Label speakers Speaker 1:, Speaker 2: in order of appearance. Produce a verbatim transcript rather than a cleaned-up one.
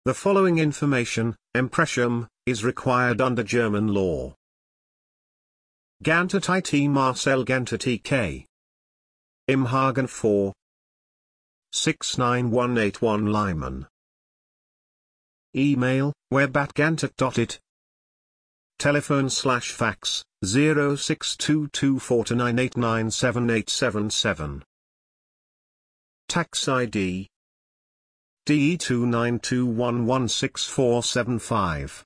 Speaker 1: The following information, Impressum, is required under German law. Gantet I T Marcel Gantet E K. Imhagen four. six nine one eight one Lyman. Email, web at gantet dot it. Telephone slash fax, zero six two two four nine eight nine seven eight seven seven. Tax I D D E two nine two one one six four seven five.